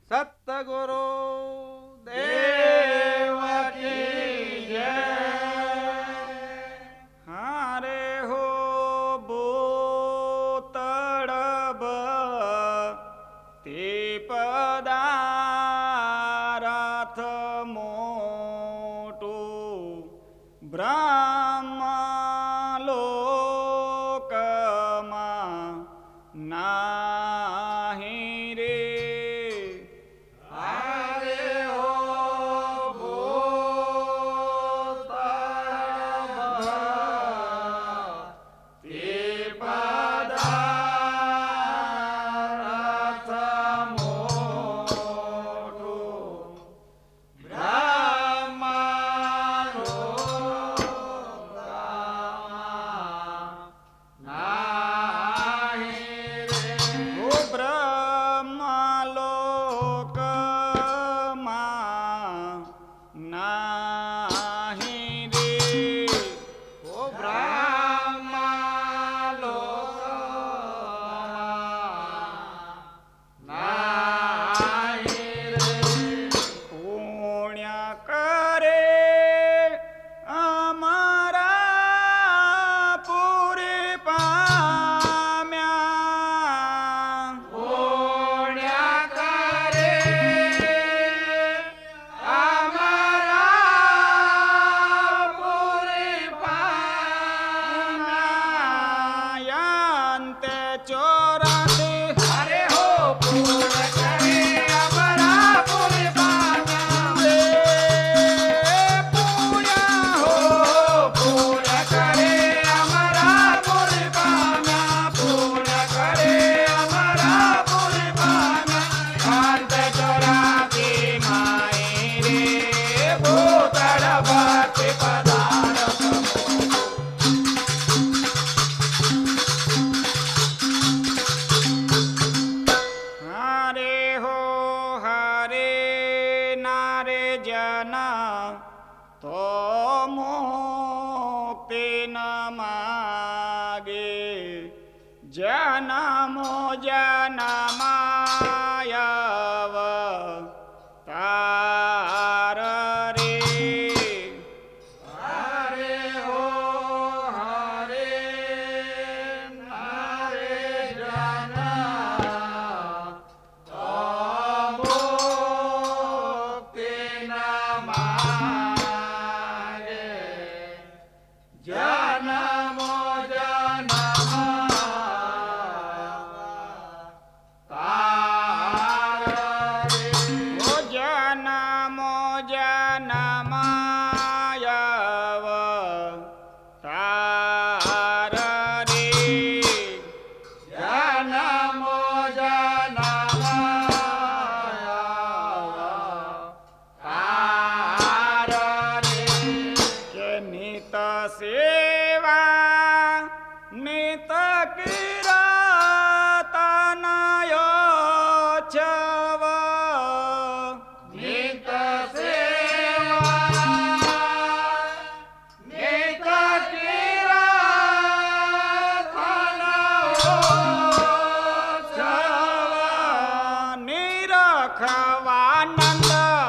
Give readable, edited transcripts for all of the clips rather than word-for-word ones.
सतगुरु देव की जय। हारे हो बोतड़ब ते पदारथ मोटू ब्रह्मलोकमा नाही रे। तो मुक्ति न मागे जनमो जनमायव तार रे। हरे हो हरे नारे जना तो मुक्ति न मागे जनमो सेवा नित कीर्तनयो छव नित सेवा नित कीर्तनयो छव निरखवानंद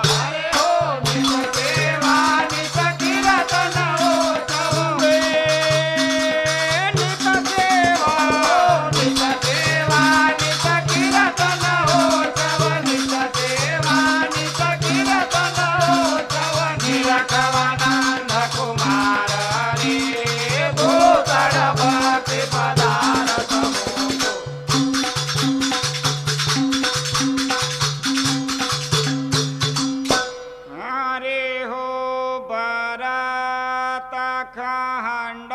खंड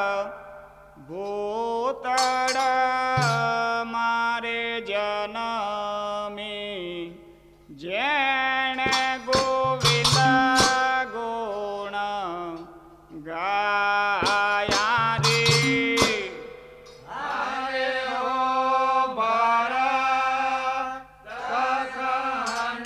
भूतड़ मारे जनमी जैन गोविंद गुण गाया रे। हरे हो भरत खंड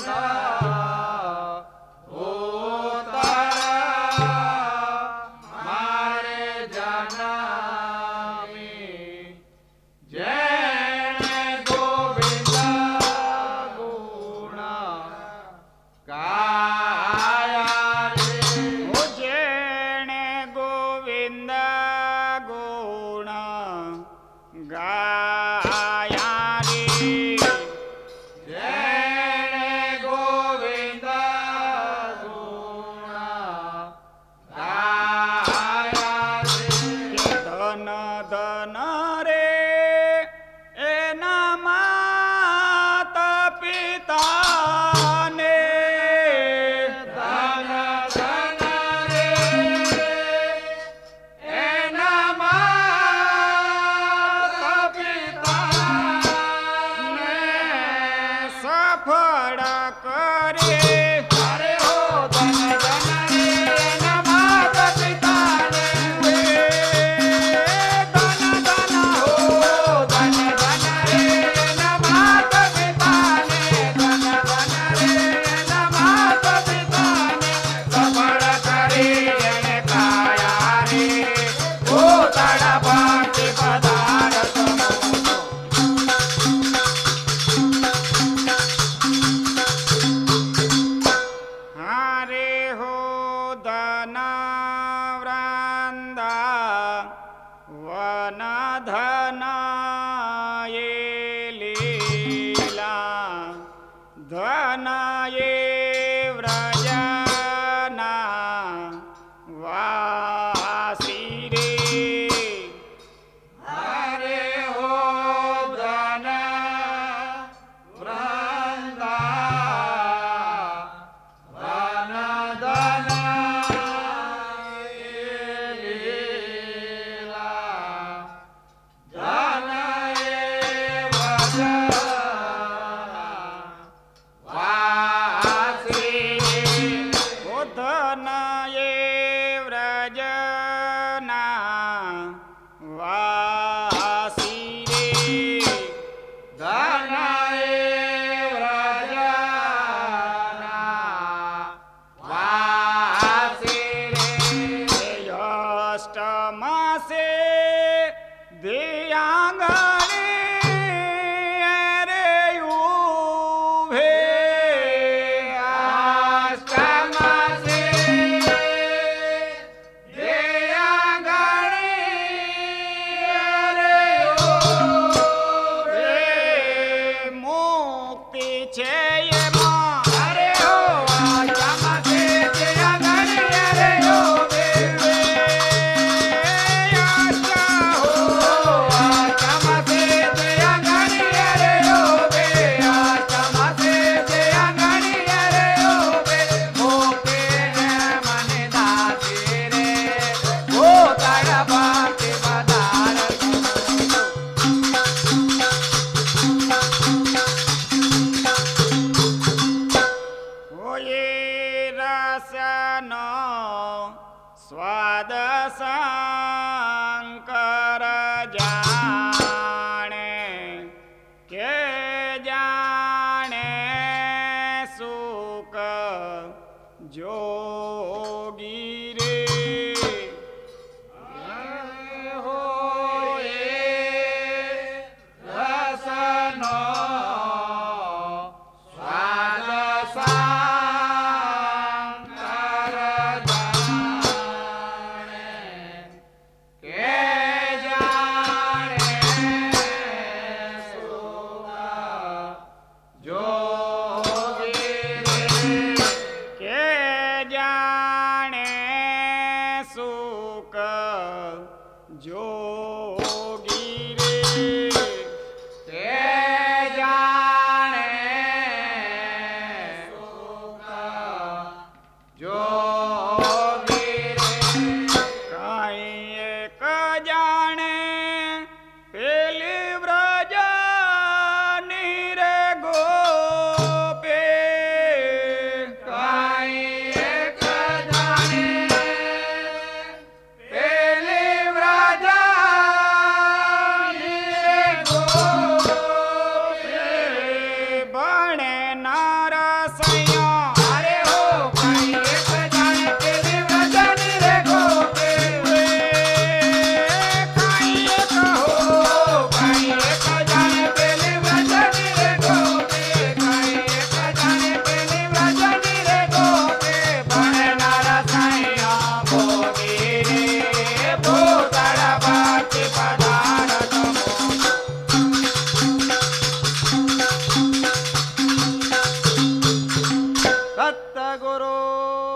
जय गोविंद गुण ફળ કરે. અરે હો ધન ધન રે એના માત પિતાને. ધન ધન હો ધન ધન રે એના માત પિતાને. ધન ધન રે એના માત પિતાને. સફળ કરી એને કાયા રે ભૂતળ ભક્તિ પદાર્થ મોટો. હારે હો ધન વૃંદા વન ધન એ લીલા ધન એ વ્રજના વાસી રે. હરે હો ધન વૃંદા વન ધન એ લીલા ધન એ વ્રજના વાસી. ઓ ધન એ વ્રજના વાસી રે. ધન એ વ્રજના વાસી રે. અષ્ટમાસે દિયાંગણે રે ઉભે. અષ્ટમાસે દેયાગણી રે ઉભે. મુક્તિ છે એમાં. અરે હો અષ્ટમાસે દેયાગણી રે ઉભે. આશા હો અષ્ટમાસે દેયાગણી રે ઉભે. અષ્ટમાસે દેયાગણી રે ઉભે. મોકે મને દાસી રે ભૂતળ ભક્તિ પદાર્થ મોટો. ઓયે રસનો સ્વાદ શંકર જાણે કે જાણે સુખ જોગી રે. હો એ રસનો સ્વાદ શંકર જાણે કે જાણે સુખ જોગી રે. કે જાણે સુખ જોગી રે. કે જાણે સુખ જોગી રે. કાંઈ એક જાણે પેલી વ્રજની રે ગોપે. કાંઈ એક જાણે પેલી વ્રજાની રે ગોપે. ભણે નરસૈયા. અરે હો કાંઈ એક જાણે પેલી વ્રજાની રે ગોપે. કાંઈ એક હો કાંઈ એક જાણે પેલી વ્રજાની રે ગોપે. કાંઈ એક જાણે પેલી વ્રજાની રે ગોપે. ભણનારા સાયા ભોગી રે ભૂતળ ભક્તિ પદાર્થ મોટો. સતગુરુ